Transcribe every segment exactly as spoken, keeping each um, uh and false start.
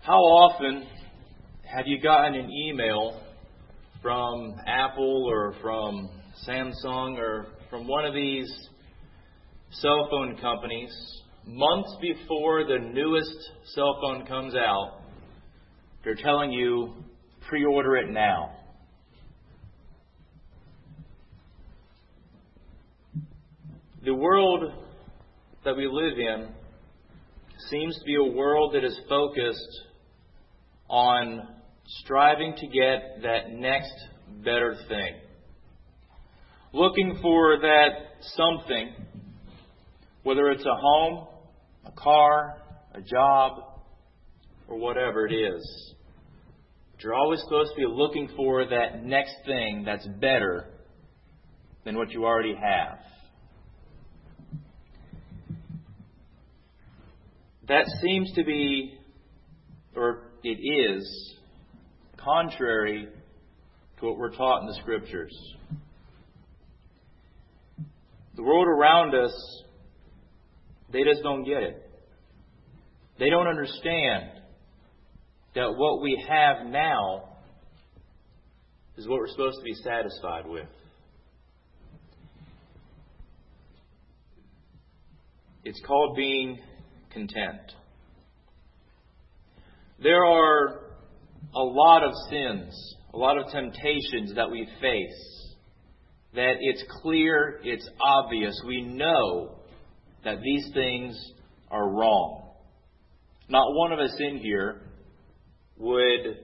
How often have you gotten an email from Apple or from Samsung or from one of these cell phone companies months before the newest cell phone comes out? They're telling you, pre-order it now. The world that we live in seems to be a world that is focused on striving to get that next better thing. Looking for that something, whether it's a home, a car, a job, or whatever it is. But you're always supposed to be looking for that next thing that's better than what you already have. That seems to be, or it is, contrary to what we're taught in the Scriptures. The world around us, they just don't get it. They don't understand that what we have now is what we're supposed to be satisfied with. It's called being content. There are a lot of sins, a lot of temptations that we face, that it's clear, it's obvious, we know that these things are wrong. Not one of us in here would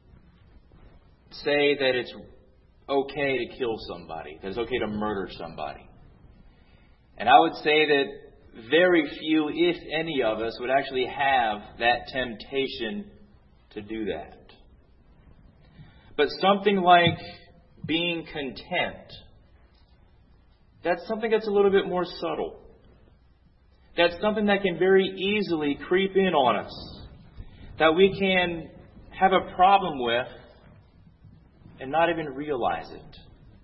say that it's okay to kill somebody, that it's okay to murder somebody. And I would say that very few, if any of us, would actually have that temptation to do that. But something like being content, that's something that's a little bit more subtle. That's something that can very easily creep in on us, that we can have a problem with and not even realize it.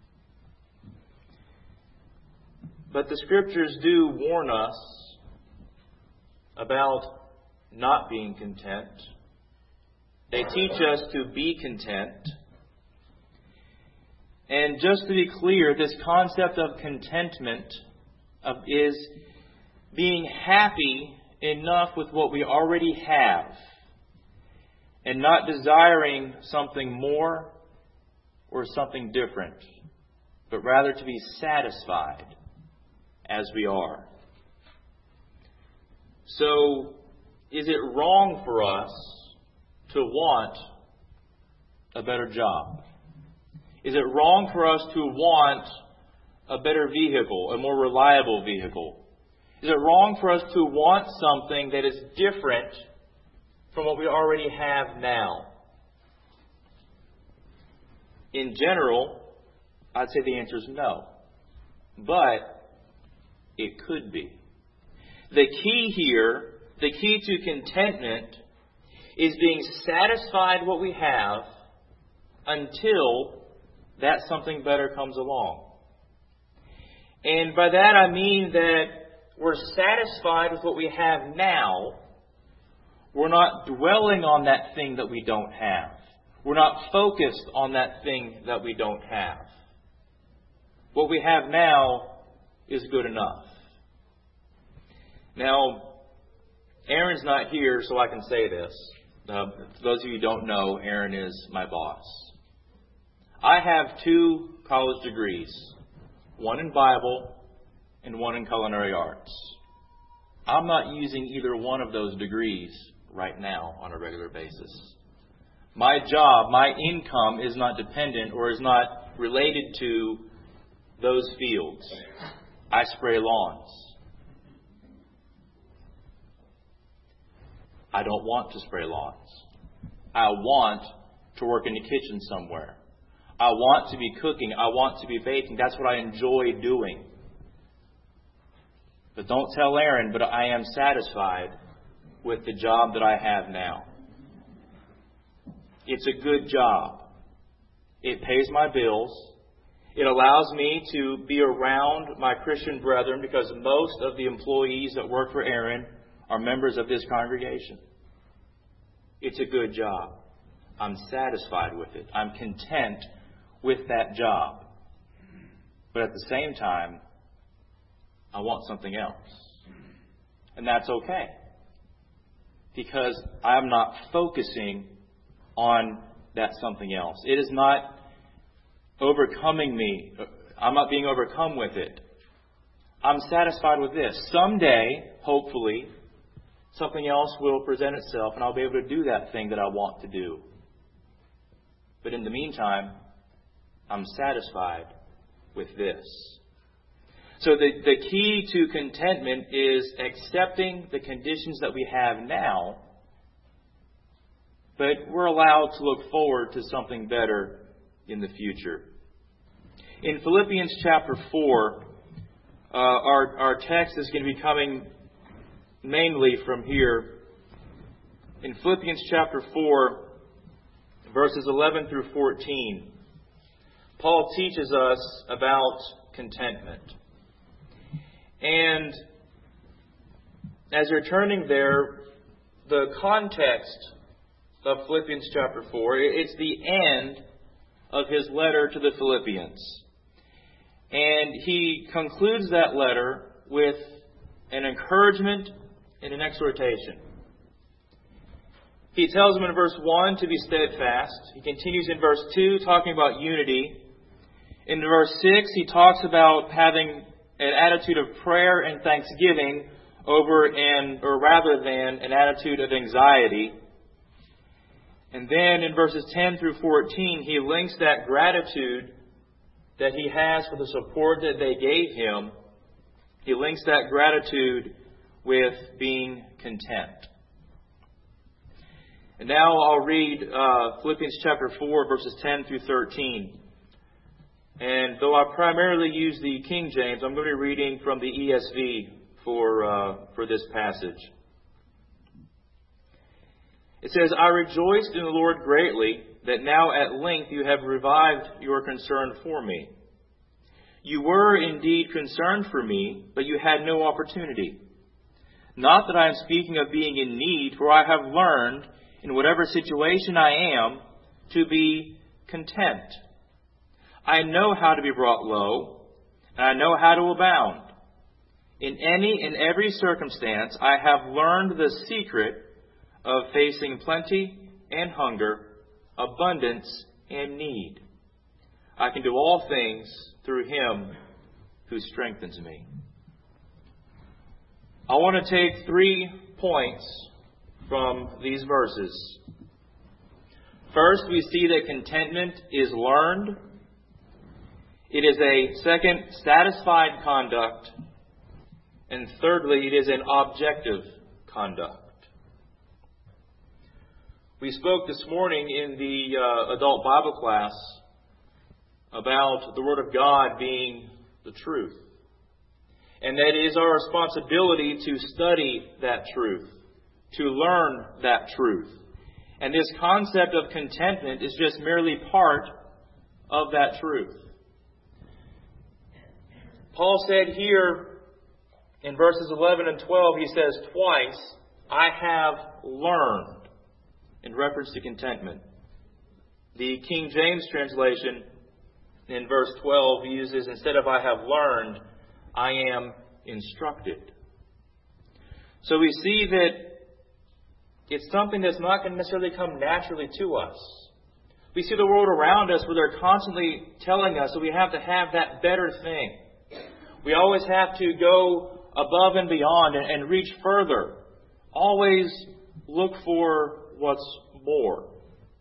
But the Scriptures do warn us about not being content. They teach us to be content. And just to be clear, this concept of contentment of, is being happy enough with what we already have and not desiring something more or something different, but rather to be satisfied as we are. So, is it wrong for us to want a better job? Is it wrong for us to want a better vehicle, a more reliable vehicle? Is it wrong for us to want something that is different from what we already have now? In general, I'd say the answer is no. But it could be. The key here, the key to contentment, is being satisfied what we have until that something better comes along. And by that I mean that we're satisfied with what we have now. We're not dwelling on that thing that we don't have. We're not focused on that thing that we don't have. What we have now is good enough. Now, Aaron's not here, so I can say this. Uh, for those of you who don't know, Aaron is my boss. I have two college degrees, one in Bible and one in culinary arts. I'm not using either one of those degrees right now on a regular basis. My job, my income is not dependent or is not related to those fields. I spray lawns. I don't want to spray lawns. I want to work in the kitchen somewhere. I want to be cooking. I want to be baking. That's what I enjoy doing. But don't tell Aaron, but I am satisfied with the job that I have now. It's a good job. It pays my bills. It allows me to be around my Christian brethren because most of the employees that work for Aaron are members of this congregation. It's it's a good job. I'm satisfied with it. I'm content with that job. But at the same time, I want something else. And that's okay. Because I'm not focusing on that something else. It is not overcoming me. I'm not being overcome with it. I'm satisfied with this. Someday, hopefully, something else will present itself and I'll be able to do that thing that I want to do. But in the meantime, I'm satisfied with this. So the, the key to contentment is accepting the conditions that we have now, but we're allowed to look forward to something better in the future. In Philippians chapter four, uh, our, our text is going to be coming mainly from here. In Philippians chapter four, verses eleven through fourteen, Paul teaches us about contentment. And as you're turning there, the context of Philippians chapter four, it's the end of his letter to the Philippians. And he concludes that letter with an encouragement and an exhortation. He tells them in verse one to be steadfast. He continues in verse two talking about unity. In verse six, he talks about having an attitude of prayer and thanksgiving over and or rather than an attitude of anxiety. And then in verses ten through fourteen, he links that gratitude that he has for the support that they gave him. He links that gratitude with being content. And now I'll read uh, Philippians chapter four, verses ten through thirteen. And though I primarily use the King James, I'm going to be reading from the E S V for uh, for this passage. It says, I rejoiced in the Lord greatly that now at length you have revived your concern for me. You were indeed concerned for me, but you had no opportunity. Not that I am speaking of being in need, for I have learned, in whatever situation I am, to be content. I know how to be brought low, and I know how to abound. In any and every circumstance, I have learned the secret of facing plenty and hunger, abundance and need. I can do all things through Him who strengthens me. I want to take three points from these verses. First, we see that contentment is learned. It is a second, satisfied conduct. And thirdly, it is an objective conduct. We spoke this morning in the uh, adult Bible class about the Word of God being the truth. And that it is our responsibility to study that truth, to learn that truth. And this concept of contentment is just merely part of that truth. Paul said here in verses eleven and twelve, he says twice, I have learned, in reference to contentment. The King James translation in verse twelve uses, instead of I have learned, I am instructed. So we see that it's something that's not going to necessarily come naturally to us. We see the world around us where they're constantly telling us that we have to have that better thing. We always have to go above and beyond and, and reach further. Always look for what's more.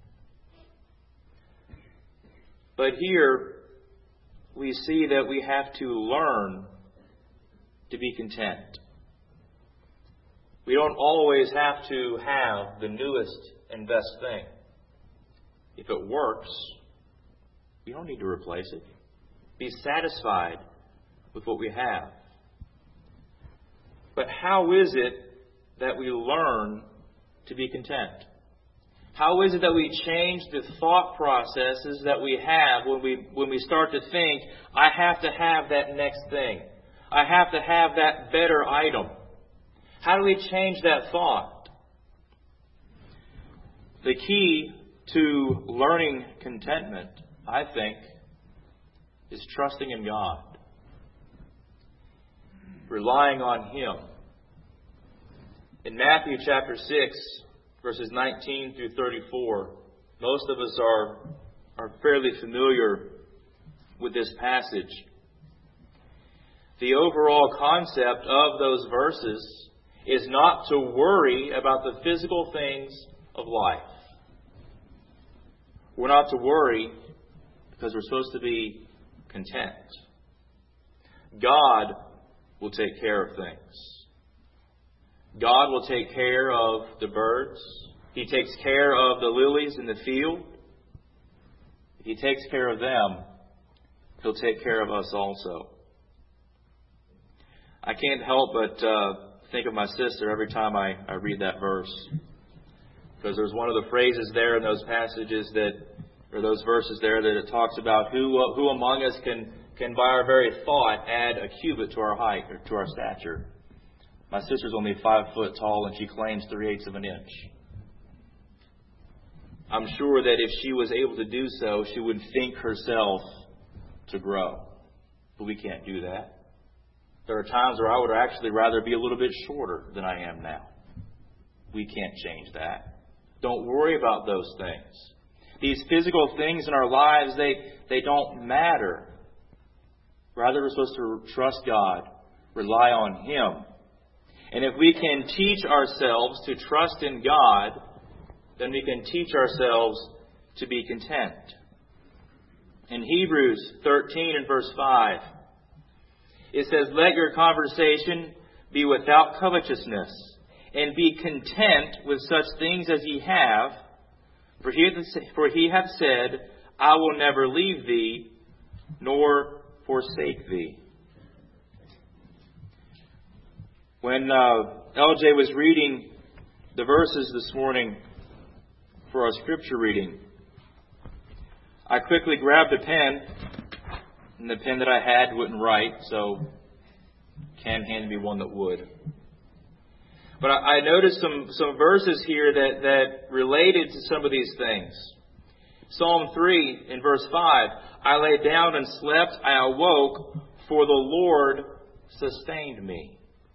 But here we see that we have to learn to be content. We don't always have to have the newest and best thing. If it works, we don't need to replace it. Be satisfied with what we have. But how is it that we learn to be content? How is it that we change the thought processes that we have when we when we start to think, I have to have that next thing. I have to have that better item. How do we change that thought? The key to learning contentment, I think, is trusting in God. Relying on Him. In Matthew chapter six, verses nineteen through thirty-four, most of us are, are fairly familiar with this passage. The overall concept of those verses is not to worry about the physical things of life. We're not to worry because we're supposed to be content. God will take care of things. God will take care of the birds. He takes care of the lilies in the field. If He takes care of them, He'll take care of us also. I can't help but uh, think of my sister every time I, I read that verse. Because there's one of the phrases there in those passages that, or those verses there that it talks about who uh, who among us can, can by our very thought add a cubit to our height or to our stature. My sister's only five foot tall and she claims three eighths of an inch. I'm sure that if she was able to do so, she would think herself to grow. But we can't do that. There are times where I would actually rather be a little bit shorter than I am now. We can't change that. Don't worry about those things. These physical things in our lives, they, they don't matter. Rather, we're supposed to trust God, rely on Him. And if we can teach ourselves to trust in God, then we can teach ourselves to be content. In Hebrews thirteen and verse five, it says, "Let your conversation be without covetousness, and be content with such things as ye have. For he hath, for he hath said, I will never leave thee, nor forsake thee." When uh, L J was reading the verses this morning for our scripture reading, I quickly grabbed a pen, and the pen that I had wouldn't write, so Cam handed me one that would. But I, I noticed some, some verses here that, that related to some of these things. Psalm three in verse five, "I lay down and slept, I awoke, for the Lord sustained me."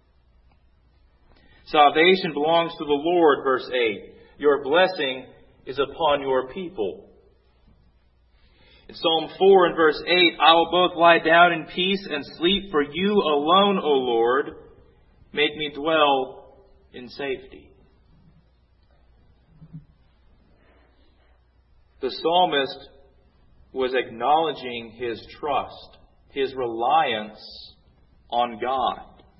Salvation belongs to the Lord, verse eight. Your blessing is upon your people. In Psalm four and verse eight, "I will both lie down in peace and sleep, for you alone, O Lord, make me dwell in safety." The psalmist was acknowledging his trust, his reliance on God.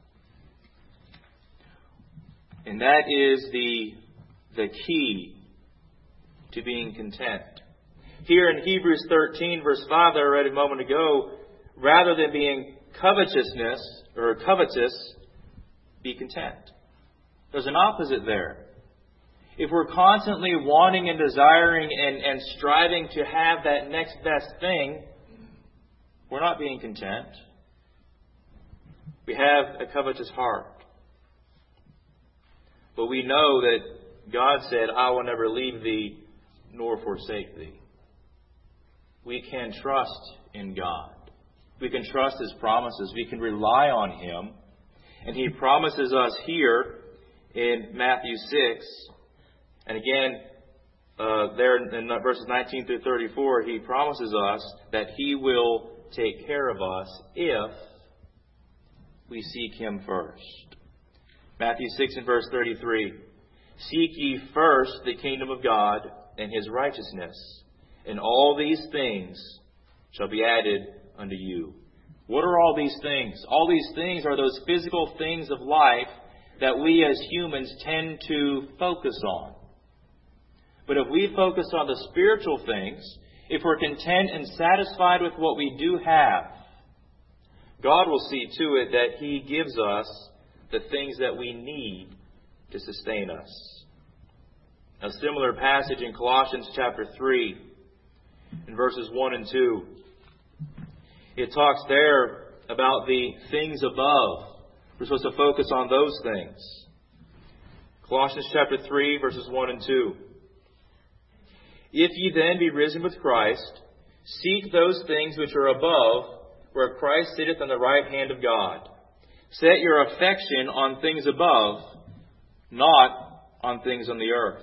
And that is the, the key to being content. Here in Hebrews thirteen, verse five, that I read a moment ago, rather than being covetousness or covetous, be content. There's an opposite there. If we're constantly wanting and desiring and, and striving to have that next best thing, we're not being content. We have a covetous heart. But we know that God said, "I will never leave thee nor forsake thee." We can trust in God. We can trust His promises. We can rely on Him. And He promises us here in Matthew six. And again, uh, there in verses nineteen through thirty-four, He promises us that He will take care of us if we seek Him first. Matthew six and verse thirty-three. "Seek ye first the kingdom of God and His righteousness, and all these things shall be added unto you." What are all these things? All these things are those physical things of life that we as humans tend to focus on. But if we focus on the spiritual things, if we're content and satisfied with what we do have, God will see to it that He gives us the things that we need to sustain us. A similar passage in Colossians chapter three, in verses one and two. It talks there about the things above. We're supposed to focus on those things. Colossians chapter three, verses one and two. If ye then be risen with Christ, seek those things which are above, where Christ sitteth on the right hand of God. Set your affection on things above, not on things on the earth.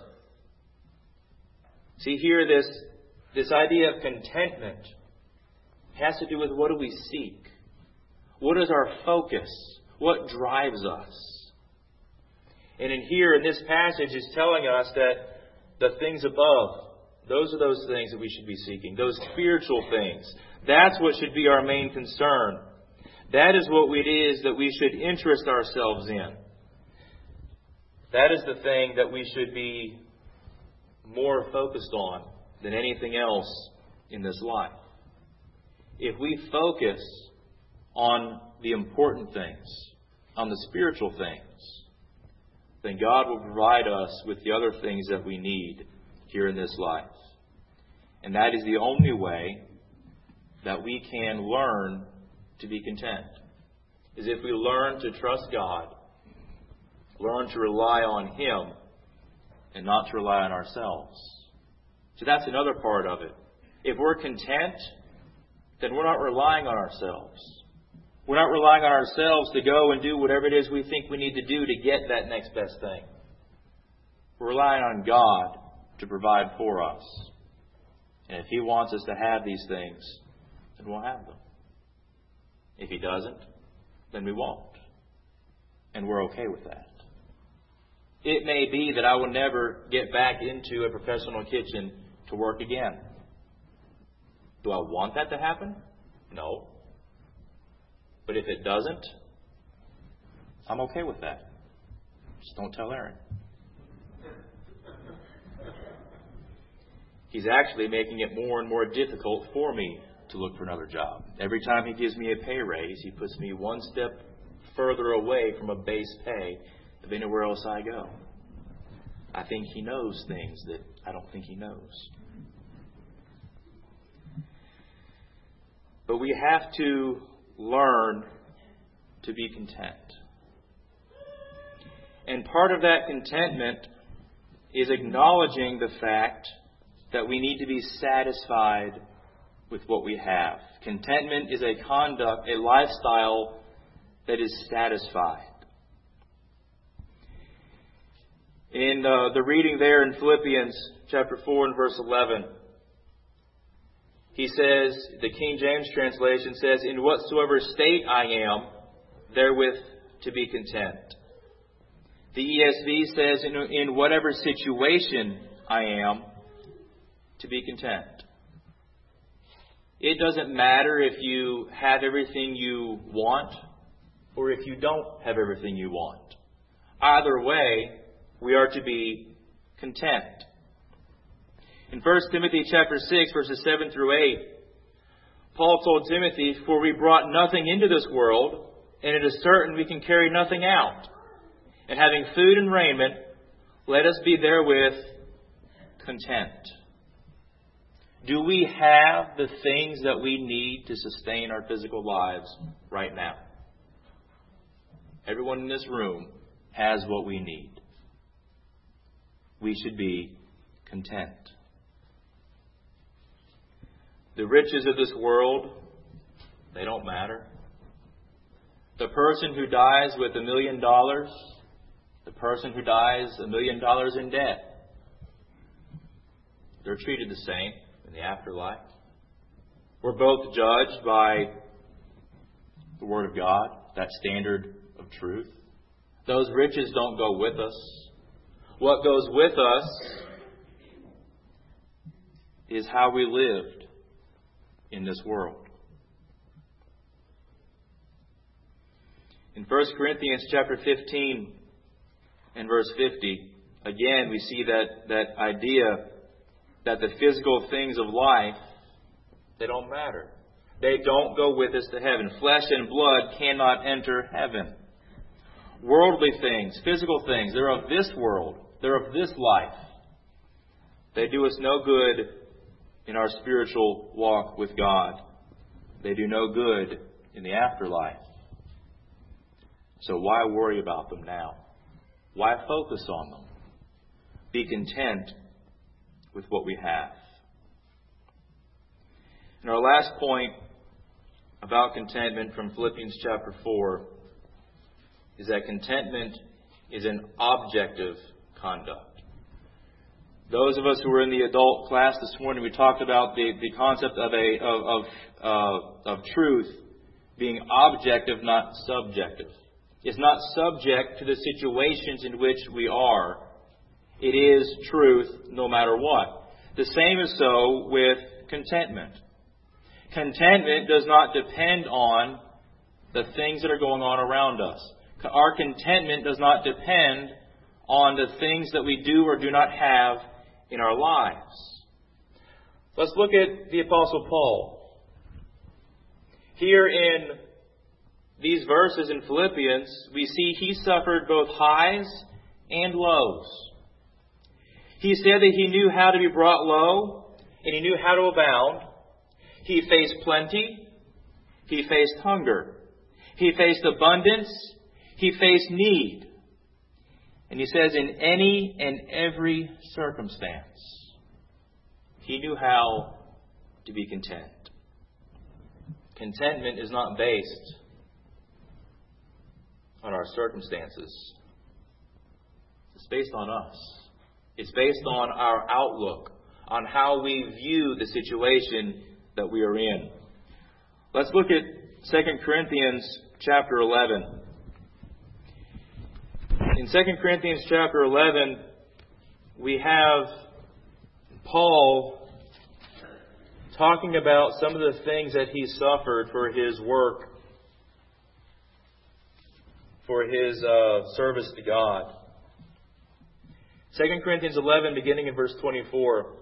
See here, this, this idea of contentment has to do with what do we seek? What is our focus? What drives us? And in here, in this passage, is telling us that the things above, those are those things that we should be seeking. Those spiritual things. That's what should be our main concern. That is what it is that we should interest ourselves in. That is the thing that we should be more focused on than anything else in this life. If we focus on the important things, on the spiritual things, then God will provide us with the other things that we need here in this life. And that is the only way that we can learn to be content, is if we learn to trust God, learn to rely on Him, and not to rely on ourselves. So that's another part of it. If we're content, then we're not relying on ourselves. We're not relying on ourselves to go and do whatever it is we think we need to do to get that next best thing. We're relying on God to provide for us. And if He wants us to have these things, then we'll have them. If He doesn't, then we won't. And we're okay with that. It may be that I will never get back into a professional kitchen to work again. Do I want that to happen? No. But if it doesn't, I'm okay with that. Just don't tell Aaron. He's actually making it more and more difficult for me to look for another job. Every time he gives me a pay raise, he puts me one step further away from a base pay of anywhere else I go. I think he knows things that I don't think he knows. But we have to learn to be content. And part of that contentment is acknowledging the fact that we need to be satisfied with what we have. Contentment is a conduct, a lifestyle that is satisfied. In uh, the reading there in Philippians chapter four and verse eleven, he says, the King James translation says, in whatsoever state I am, therewith to be content. The E S V says, in, in whatever situation I am, to be content. It doesn't matter if you have everything you want or if you don't have everything you want. Either way, we are to be content. In First Timothy chapter six, verses seven through eight, Paul told Timothy, for we brought nothing into this world, and it is certain we can carry nothing out. And having food and raiment, let us be therewith content. Do we have the things that we need to sustain our physical lives right now? Everyone in this room has what we need. We should be content. The riches of this world, they don't matter. The person who dies with a million dollars, the person who dies a million dollars in debt, they're treated the same in the afterlife. We're both judged by the Word of God, that standard of truth. Those riches don't go with us. What goes with us is how we lived in this world. In First Corinthians chapter fifteen and verse fifty, again we see that, that idea that the physical things of life, they don't matter. They don't go with us to heaven. Flesh and blood cannot enter heaven. Worldly things, physical things, they're of this world. They're of this life. They do us no good in our spiritual walk with God. They do no good in the afterlife. So why worry about them now? Why focus on them? Be content with what we have. And our last point about contentment from Philippians chapter four is that contentment is an objective conduct. Those of us who were in the adult class this morning, we talked about the, the concept of a of of, uh, of truth being objective, not subjective. It's not subject to the situations in which we are. It is truth no matter what. The same is so with contentment. Contentment does not depend on the things that are going on around us. Our contentment does not depend on the things that we do or do not have in our lives. Let's look at the Apostle Paul. Here in these verses in Philippians, we see he suffered both highs and lows. He said that he knew how to be brought low, and he knew how to abound. He faced plenty. He faced hunger. He faced abundance. He faced need. And he says, in any and every circumstance, he knew how to be content. Contentment is not based on our circumstances. It's based on us. It's based on our outlook, on how we view the situation that we are in. Let's look at Second Corinthians chapter eleven. In Second Corinthians chapter eleven, we have Paul talking about some of the things that he suffered for his work, for his uh, service to God. Second Corinthians eleven, beginning in verse twenty-four.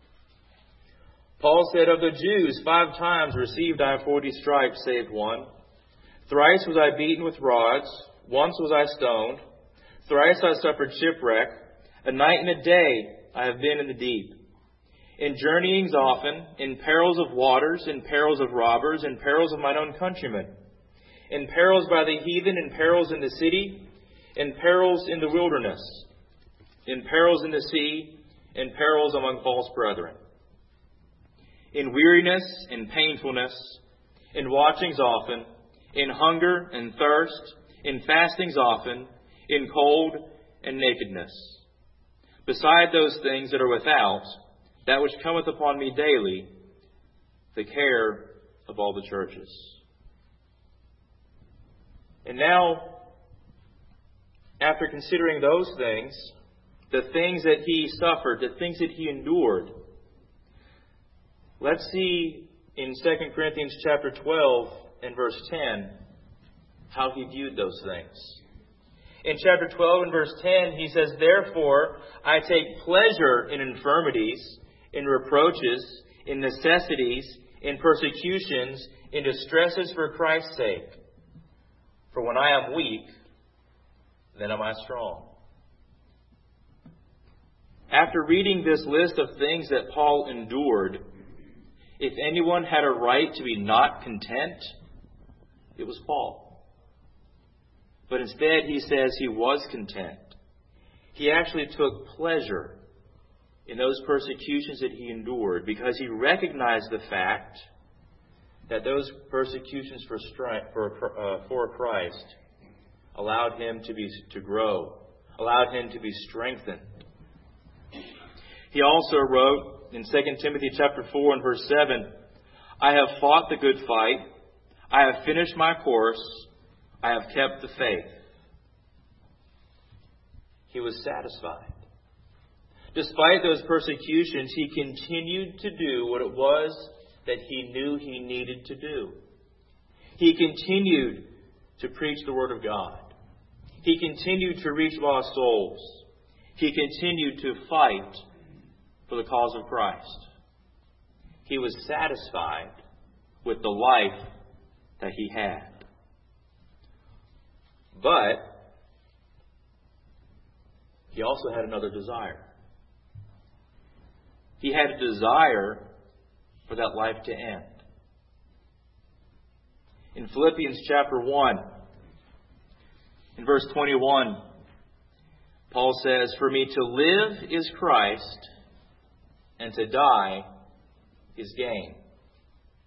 Paul said, "Of the Jews, five times received I forty stripes, save one. Thrice was I beaten with rods. Once was I stoned. Thrice I suffered shipwreck. A night and a day I have been in the deep. In journeyings often, in perils of waters, in perils of robbers, in perils of mine own countrymen. In perils by the heathen, in perils in the city, in perils in the wilderness, in perils in the sea, in perils among false brethren. In weariness, in painfulness, in watchings often, in hunger and thirst, in fastings often, in cold and nakedness. Beside those things that are without, that which cometh upon me daily, the care of all the churches." And now, after considering those things, the things that he suffered, the things that he endured, let's see in Second Corinthians chapter twelve and verse ten how he viewed those things. In chapter twelve and verse ten, he says, "Therefore I take pleasure in infirmities, in reproaches, in necessities, in persecutions, in distresses for Christ's sake. For when I am weak, then am I strong." After reading this list of things that Paul endured, if anyone had a right to be not content, it was Paul. But instead, he says he was content. He actually took pleasure in those persecutions that he endured because he recognized the fact that those persecutions for stri- for, uh, for Christ allowed him to be to grow, allowed him to be strengthened. He also wrote in Second Timothy chapter four and verse seven, "I have fought the good fight. I have finished my course. I have kept the faith." He was satisfied. Despite those persecutions, he continued to do what it was that he knew he needed to do. He continued to preach the Word of God. He continued to reach lost souls. He continued to fight for the cause of Christ. He was satisfied with the life that he had. But he also had another desire. He had a desire for that life to end. In Philippians chapter one, in verse twenty-one, Paul says, "For me to live is Christ, and to die is gain."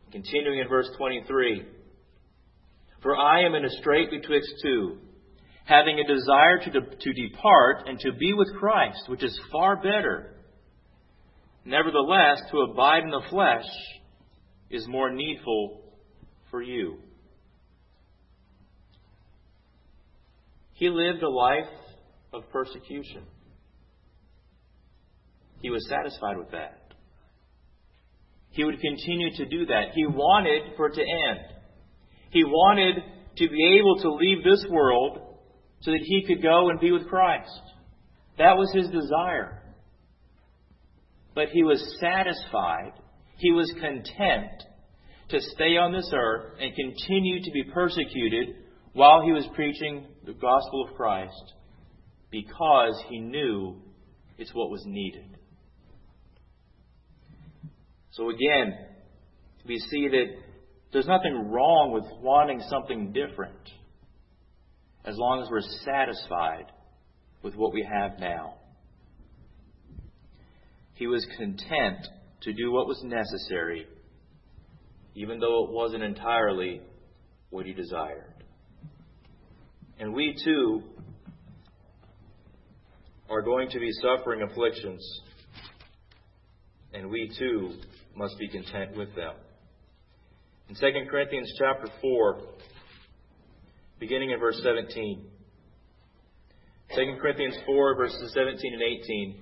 Continuing in verse twenty-three. For I am in a strait betwixt two, having a desire to, de- to depart and to be with Christ, which is far better. Nevertheless, to abide in the flesh is more needful for you. He lived a life of persecution. He was satisfied with that. He would continue to do that. He wanted for it to end. He wanted to be able to leave this world so that he could go and be with Christ. That was his desire. But he was satisfied. He was content to stay on this earth and continue to be persecuted while he was preaching the gospel of Christ, because he knew it's what was needed. So again, we see that there's nothing wrong with wanting something different, as long as we're satisfied with what we have now. He was content to do what was necessary, even though it wasn't entirely what he desired. And we too are going to be suffering afflictions, and we too must be content with them. In Second Corinthians chapter four, beginning in verse seventeen. Second Corinthians four, verses seventeen and eighteen.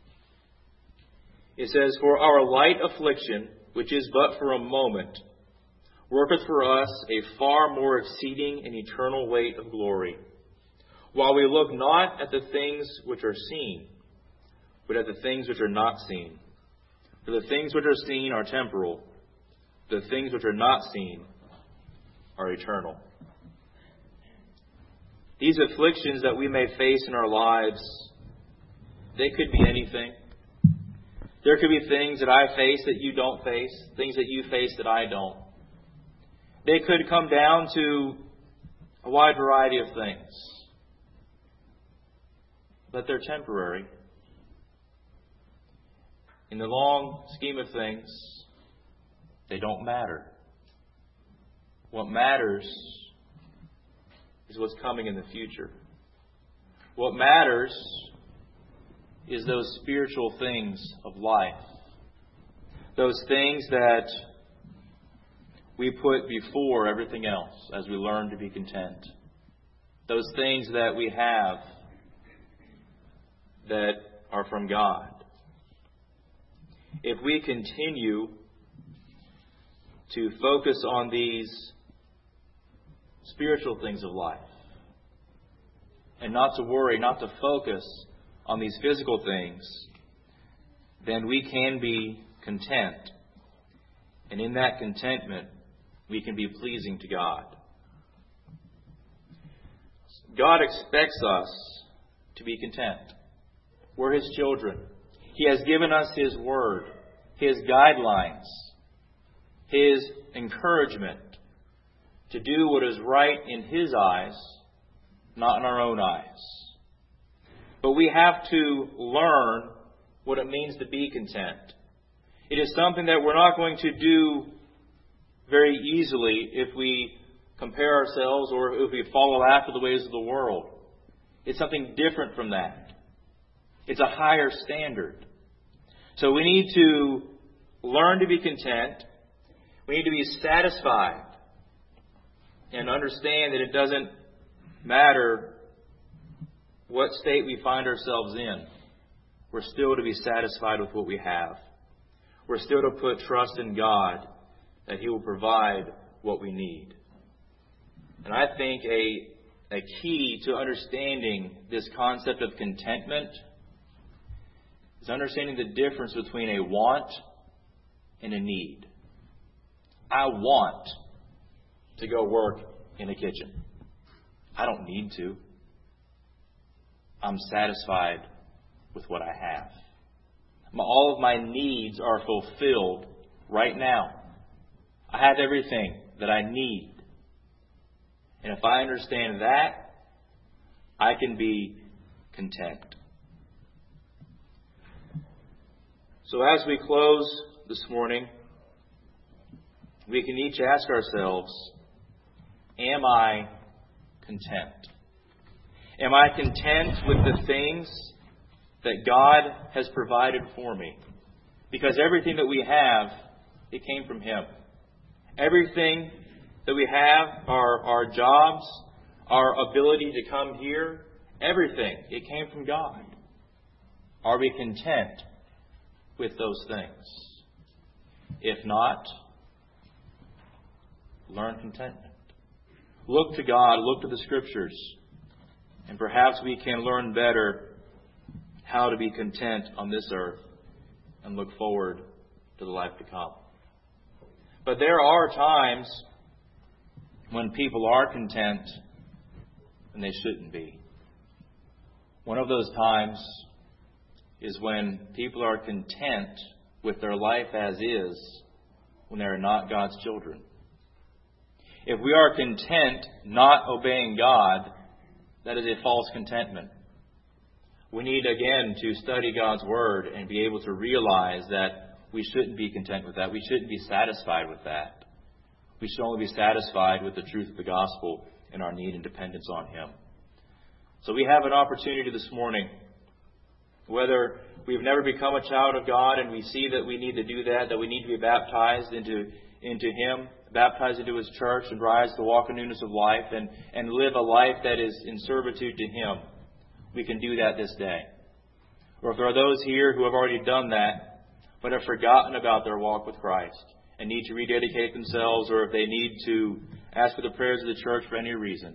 It says, For our light affliction, which is but for a moment, worketh for us a far more exceeding and eternal weight of glory, while we look not at the things which are seen, but at the things which are not seen. For the things which are seen are temporal, the things which are not seen are eternal. These afflictions that we may face in our lives, they could be anything. There could be things that I face that you don't face, things that you face that I don't. They could come down to a wide variety of things. But they're temporary. In the long scheme of things, they don't matter. What matters is what's coming in the future. What matters is those spiritual things of life. Those things that we put before everything else as we learn to be content. Those things that we have that are from God. If we continue to focus on these spiritual things of life and not to worry, not to focus on these physical things, then we can be content. And in that contentment, we can be pleasing to God. God expects us to be content. We're His children. He has given us His Word, His guidelines, His encouragement to do what is right in His eyes, not in our own eyes. But we have to learn what it means to be content. It is something that we're not going to do very easily if we compare ourselves or if we follow after the ways of the world. It's something different from that. It's a higher standard. So we need to learn to be content. We need to be satisfied and understand that it doesn't matter what state we find ourselves in. We're still to be satisfied with what we have. We're still to put trust in God that He will provide what we need. And I think a, a key to understanding this concept of contentment is understanding the difference between a want and a need. I want to go work in a kitchen. I don't need to. I'm satisfied with what I have. All of my needs are fulfilled right now. I have everything that I need. And if I understand that, I can be content. So as we close this morning, we can each ask ourselves, am I content? Am I content with the things that God has provided for me? Because everything that we have, it came from Him. Everything that we have, our, our jobs, our ability to come here, everything, it came from God. Are we content with those things? If not, learn contentment. Look to God, look to the Scriptures, and perhaps we can learn better how to be content on this earth and look forward to the life to come. But there are times when people are content and they shouldn't be. One of those times is when people are content with their life as is when they are not God's children. If we are content not obeying God, that is a false contentment. We need again to study God's Word and be able to realize that we shouldn't be content with that. We shouldn't be satisfied with that. We should only be satisfied with the truth of the gospel and our need and dependence on Him. So we have an opportunity this morning, whether we've never become a child of God and we see that we need to do that, that we need to be baptized into, into Him, baptized into His church and rise to walk in newness of life and, and live a life that is in servitude to Him. We can do that this day. Or if there are those here who have already done that, but have forgotten about their walk with Christ and need to rededicate themselves, or if they need to ask for the prayers of the church for any reason,